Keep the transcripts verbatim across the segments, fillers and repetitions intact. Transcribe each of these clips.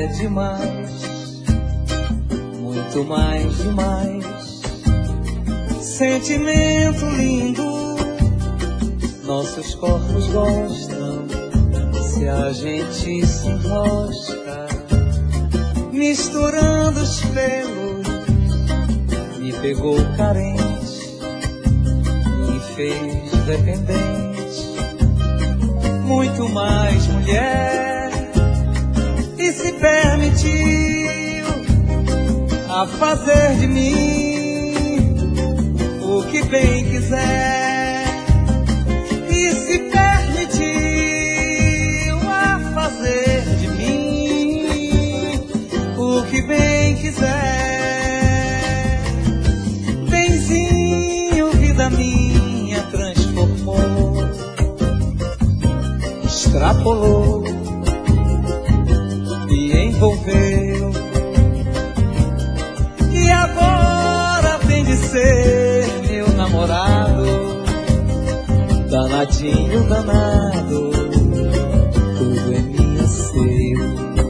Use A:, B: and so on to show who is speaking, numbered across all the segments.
A: é demais, muito mais demais. Sentimento lindo, nossos corpos gostam. Se a gente se enrosca, misturando os pelos, me pegou carente, me fez dependente, muito mais mulher, e se permitiu a fazer de mim o que bem quiser, e se permitiu a fazer de mim o que bem quiser. Benzinho, vida minha, transformou, extrapolou, me envolveu, e agora vem de ser meu namorado, danadinho danado, tudo é minha, seu,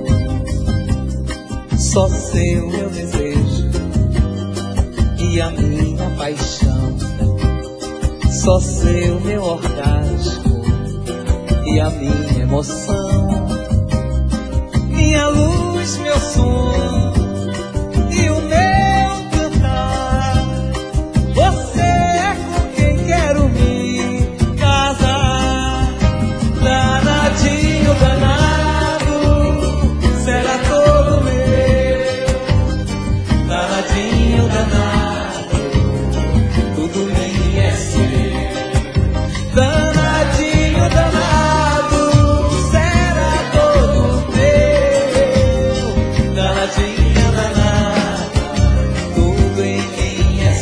A: só seu meu desejo e a minha paixão, só seu meu orgasmo e a minha emoção, minha luz, meu som e o meu cantar. Você é com quem quero me casar. Danadinho danado, será todo meu. Danadinho danado, tudo me é seu. Danadinho danado, será todo meu. Danadinho danado, tudo em mim é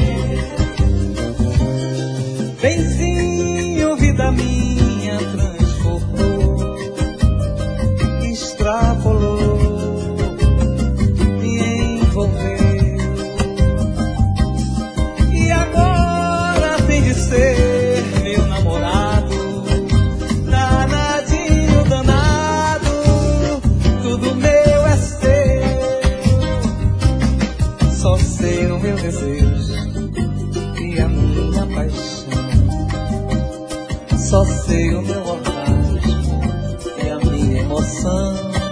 A: seu. Benzinho, vida minha, transformou, extrapolou, me envolveu, e agora tem de ser meu namorado, danadinho danado, tudo meu é seu, só seu meu desejo e a minha paixão, só sei o meu orgasmo e a minha emoção,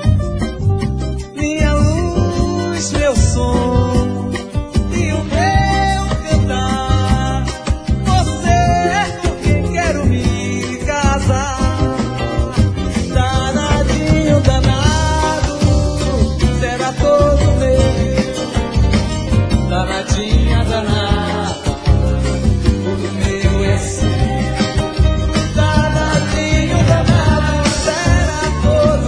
A: minha luz, meu som e o meu cantar. Você é com quem quero me casar. Danadinho danado, será todo meu. Danadinha danada, tudo meu é seu. Danadinho danado, será todo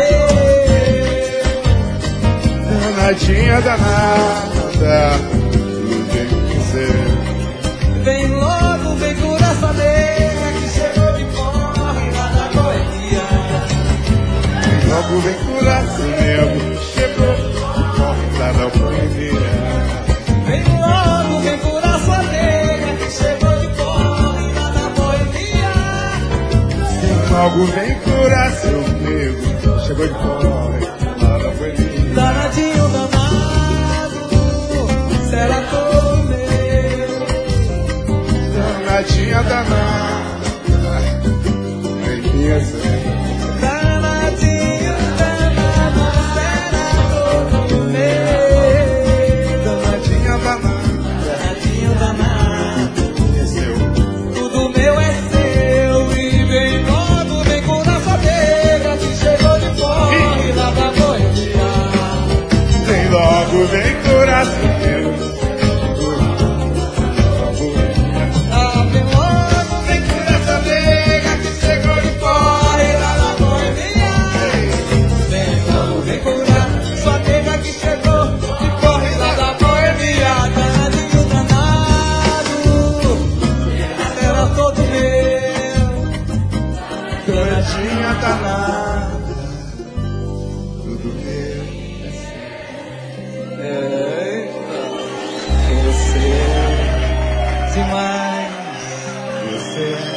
A: meu.
B: Danadinha danada, tudo bem com você.
A: Vem logo, vem por essa nega que chegou de corre lá da Boemia.
B: Logo vem curar seu nego, chegou, corre lá na boemia.
A: Vem logo, vem por essa nega que chegou de corre lá da Boemia.
B: Logo vem curar seu nego, chegou de corre lá na boemia.
A: Danadinho danado, será todo meu.
B: Danadinha danada, vem minha zé.
A: Danadinho danado, será todo meu.
B: Danadinha danada,
A: Danadinho danado,
B: é seu.
A: tudo meu é seu. E vem logo, vem com essa nega que chegou de corre lá da Boemia.
B: Vem logo, vem curar seu nego.
A: Ah, vem logo, vem com essa nega que chegou de corre lá da Boemia. Vem logo, vem curar sua nega que chegou de corre lá da Boemia. Danadinho danado, será todo meu.
B: Danadinha danada, tudo meu.
A: Eita, você é demais, você é